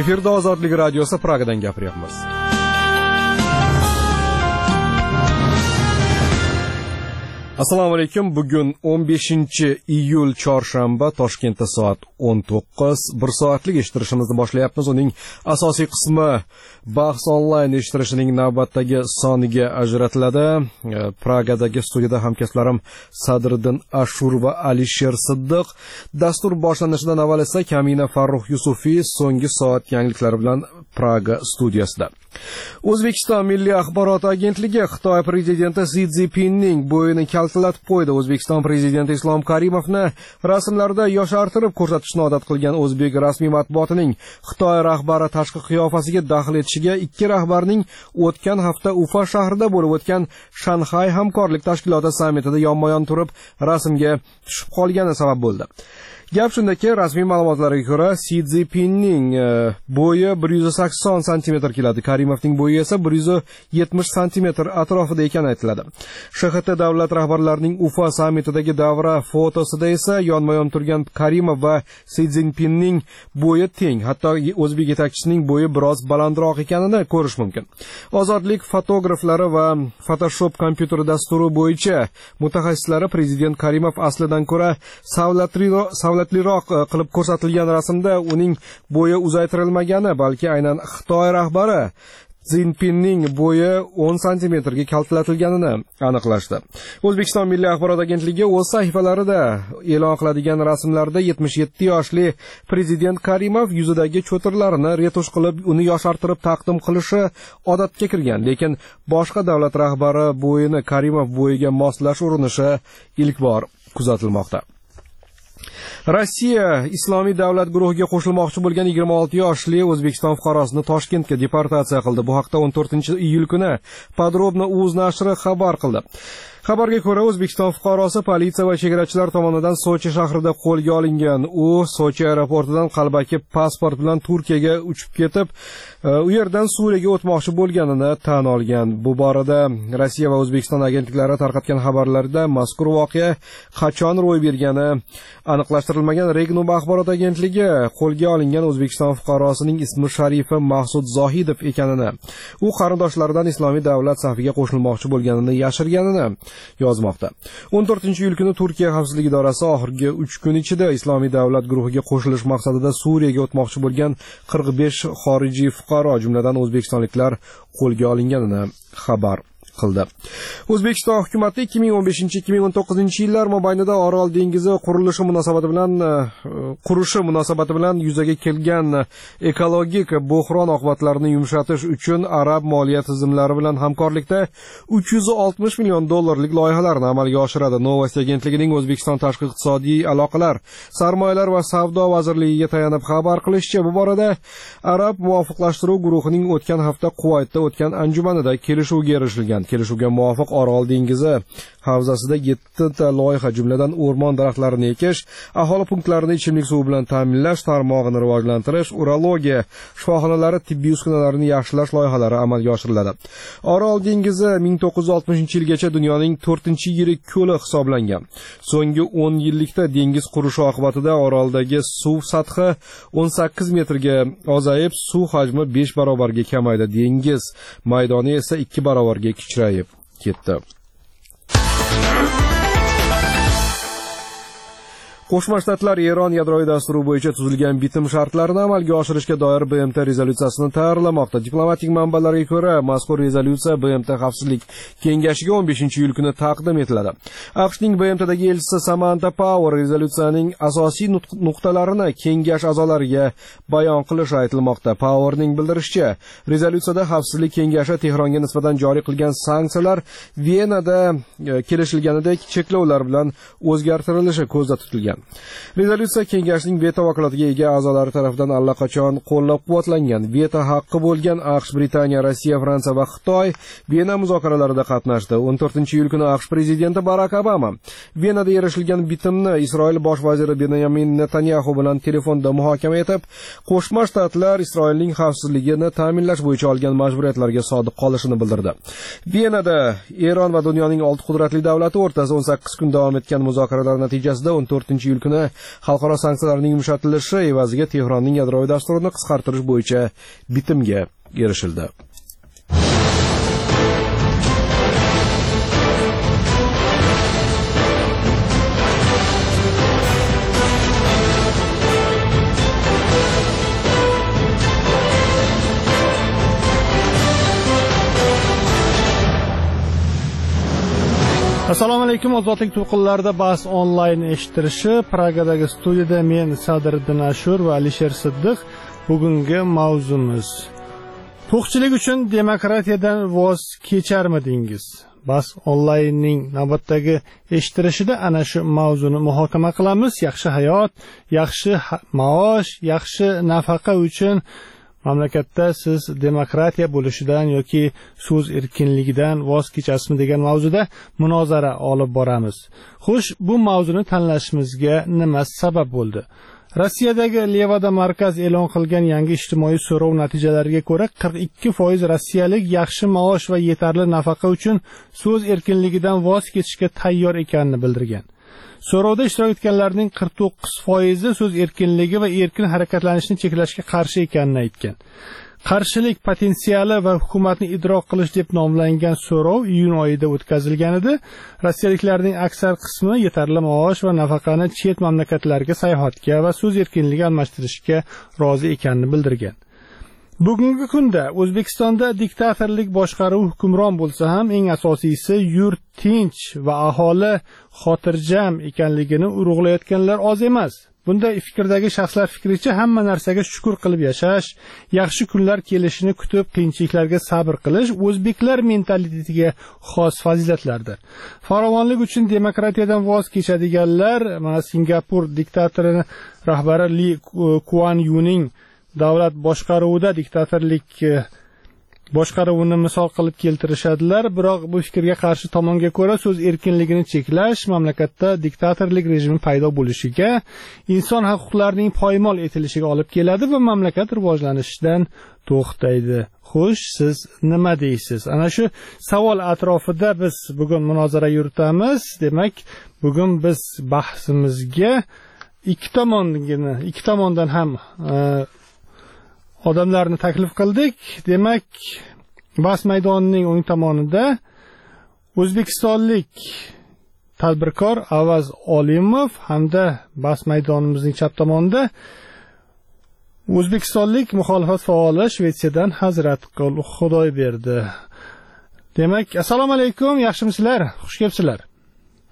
Efirda Ozodlik radiosi Pragadan gapiryapmiz. Assalomu alaykum. Bugun 15-iyul chorshanba, Toshkentda soat 19. 1 soatlik eshittirishimizni boshlayapmiz. Uning asosiy qismi bahs onlayn eshittirishining navbatdagi soniga ajratiladi. Pragadagi studiyada hamkasblarim Sadriddin Ashur va Alisher Siddiq. Dastur boshlanishidan avval esa Kamina Farruh Yusufiy so'nggi soat yangiliklari bilan Praga studiyasida. O'zbekiston Milliy axborot agentligi Xitoy prezidenti Si Szinpinning bo'yini kaltalatib qo'ydi. O'zbekiston prezidenti Islom Karimovni rasmlarda yoshartirib ko'rsatishni odat qilgan o'zbek rasmiy matbuotining Xitoy rahbari tashqi qiyofasiga daxl etishiga ikki rahbarning o'tgan hafta Ufa shahrida bo'lib o'tgan Shanxay hamkorlik tashkiloti sammitida yonma-yon turib rasmga tushib qolgani sabab bo'ldi. Gap shundaki, rasmiy ma'lumotlarga ko'ra, Si Szinpinning bo'yi 180 cm keladi. Karimovning bo'yi esa 170 cm atrofida ekani aytiladi. SHT davlat rahbarlarining Ufa sammitidagi davra fotosida esa yonma-yon turgan Karimov va Si Szinpinning bo'yi teng. Hatto o'zbek yetakchisining bo'yi biroz balandroq ekanini ko'rish mumkin. Ozodlik fotograflari va Photoshop kompyuter dasturi bo'yicha mutaxassislari prezident Karimov aslidan ko'ra savlatliroq qilib ko'rsatilgan rasmda uning bo'yi uzaytirilmagani, balki aynan Xitoy rahbari Szinpinning bo'yi 10 cm ga kaltatilganini aniqlashdi. O'zbekiston Milliy axborot agentligi o'z sahifalarida e'lon qiladigan rasmlarda 77 yoshli prezident Karimov yuzidagi cho'tirlarini retush qilib, uni yoshartirib taqdim qilishi odatga kirgan, lekin boshqa davlat rahbari bo'yini Karimov bo'yiga moslash urinishi ilk bor kuzatilmoqda. Rossiya Islomiy davlat guruhiga qo'shilmoqchi bo'lgan 26 yoshli O'zbekiston fuqarosini Toshkentga deportatsiya qildi. Bu haqda 14-iyul kuni Podrobno.uz nashri xabar qildi. Xabarga ko'ra, O'zbekiston fuqarosi politsiya va chegarachilar tomonidan Sochi shahrida qo'lga olingan. U Sochi aeroportidan qalbaki pasport bilan Turkiyaga uchib ketib, u yerdan Suriyaga o'tmoqchi bo'lganini tan olgan. Bu borada Rossiya va O'zbekiston agentliklari tarqatgan xabarlarda mazkur voqea qachon ro'y bergani aniqlashtirilmagan. Regnum axborot agentligi qo'lga olingan O'zbekiston fuqarosining ismi sharifi Mahsud Zohidov ekanini, u qarindoshlaridan Islomiy davlat safiga qo'shilmoqchi bo'lganini yashirganini yozmoqda. 14-iyul kuni Turkiya xavfsizlik idorasi oxirgi 3 kun ichida Islomiy davlat guruhiga qo'shilish maqsadida Suriyaga o'tmoqchi bo'lgan 45 xorijiy fuqaro, jumladan o'zbekistonliklar qo'lga olinganini xabar qildi. O'zbekiston hukumati 2015-2019 yillar mobaynida Orol dengizi qurishi munosabati bilan yuzaga kelgan ekologik bo'hron oqibatlarini yumshatish uchun arab moliya tizimlari bilan hamkorlikda $360 million loyihalarni amalga oshiradi. Novosti agentligining O'zbekiston tashqi iqtisodiy aloqalar, sarmoyalar va savdo vazirligiga tayanib xabar qilishicha, bu borada arab muvofiqlashtiruv guruhining o'tgan hafta Quvaytda o'tgan anjumanida kelishuvga erishilgan. Kelishuvga muvofiq Orol dengizi havzasida 7 ta loyiha, jumladan o'rmon daraxtlarini ekish, aholi punktlarini ichimlik suvi bilan ta'minlash, tarmog'ini rivojlantirish, urologiya shifoxonalari, tibbiy uskunalarini yaxshilash loyihalari amalga oshiriladi. Orol dengizi 1960-yilgacha dunyoning 4-yirik ko'li hisoblangan. So'nggi 10 yillikda dengiz qurishi oqibatida Oroldagi suv sathi 18 metrga ozayib, suv hajmi 5 barobarga kamaydi. Dengiz maydoni esa 2 barobarga kichrayib ketdi. Qo'shma Shtatlar Eron yadroviy dasturi bo'yicha tuzilgan bitim shartlarini amalga oshirishga doir BMT rezolyutsiyasini tayyorlamoqda. Diplomatik manbalarga ko'ra, mazkur rezolyutsiya BMT Xavfsizlik kengashiga 15-iyul kuni taqdim etiladi. AQShning BMTdagi elchisi Samantha Power rezolyutsiyaning asosiy nuqtalarini kengash a'zolariga bayon qilishi aytilmoqda. Powerning bildirishicha, rezolyutsiyada Xavfsizlik kengashi Tehronga nisbatan joriy qilgan sanksiyalar Venada kelishilganidek cheklovlar bilan o'zgartirilishi ko'zda tutilgan. Rezolyutsiya kengashning veto vakolatiga ega a'zolari tomonidan allaqachon qo'llab-quvvatlangan. Veto haqqi bo'lgan AQSh, Britaniya, Rossiya, Fransiya va Xitoy Vena muzokaralarida qatnashdi. 14-iyul kuni AQSh prezidenti Barak Obama Venada erishilgan bitimni Isroil bosh vaziri Benyamin Netanyahu bilan telefonda muhokama etib, Qo'shma Shtatlar Isroilning xavfsizligini ta'minlash bo'yicha olgan majburiyatlarga sodiq qolishini bildirdi. Venada Eron va dunyoning 6 qudratli davlati o'rtasida 18 kun davom etgan muzokaralar natijasida 14 iyul kuni xalqaro sanksiyalarning yumshatilishi evaziga Tehronning yadroviy dasturini qisqartirish bo'yicha bitimga erishildi. Assalomu alaykum, ozodlik to'lqinlarida bahs onlayn eshittirishi. Pragadagi studiyada men Sadriddin Ashur va Alisher Siddiq. Bugungi mavzumiz: to'qchilik uchun demokratiyadan voz kecharmidingiz? Bahs onlaynning navbatdagi eshittirishida ana shu mavzuni muhokama qilamiz. Yaxshi hayot, yaxshi maosh, yaxshi nafaqa uchun mamlakatda siz demokratiya bo'lishidan yoki so'z erkinligidan voz kechasizmi degan mavzuda munozara olib boramiz. Xo'sh, bu mavzuni tanlashimizga nima sabab bo'ldi? Rossiyadagi Levada markaz e'lon qilgan yangi ijtimoiy so'rov natijalariga ko'ra 42% rossiyalik yaxshi maosh va yetarli nafaqa uchun so'z erkinligidan voz kechishga tayyor ekanini bildirgan. So'rovda ishtirok etganlarning 49% so'z erkinligi va erkin harakatlanishni cheklashga qarshi ekanini aytgan. Qarshilik potensiali va hukumatni idrok qilish deb nomlangan so'rov iyun oyida o'tkazilgan edi. Rossiyaliklarning aksar qismi yetarli maosh va nafaqani chet mamlakatlarga sayohatga va so'z erkinligi almashtirishga rozi ekanini bildirgan. Bugungi kunda O'zbekistonda diktatorlik boshqaruv hukmron bo'lsa ham, eng asosiysi yurt tinch va aholi xotirjam ekanligini urug'layotganlar oz emas. Bunda fikrdagi shaxslar fikricha hamma narsaga shukr qilib yashash, yaxshi kunlar kelishini kutib, qiyinchiliklarga sabr qilish o'zbeklar mentalitetiga xos fazilatlardir. Farovonlik uchun demokratiyadan voz kechadiganlar, mana Singapur diktatorining rahbari Li Kuan Yuning davlat boshqaruvida diktatorlik boshqaruvini misol qilib keltirishadilar, biroq bu fikrga qarshi tomonga ko'ra so'z erkinligini cheklash mamlakatda diktatorlik rejimi paydo bo'lishiga, inson huquqlarining poymol etilishiga olib keladi va mamlakat rivojlanishdan to'xtaydi. Xo'sh, siz nima deysiz? Ana shu savol atrofida biz bugun munozara yuritamiz. Demak, bugun biz bahsimizga ikki tomondan ham odamlarni taklif qildik. Demak, bahs maydonining o'ng tomonida o'zbekistonlik tadbirkor Avaz Olimov hamda bahs maydonimizning chap tomonida o'zbekistonlik muxolifat faoli Shvetsiyadan Hazratqul Xudoyberdi. Demak, assalomu alaykum, yaxshimisizlar? Xush kelibsizlar.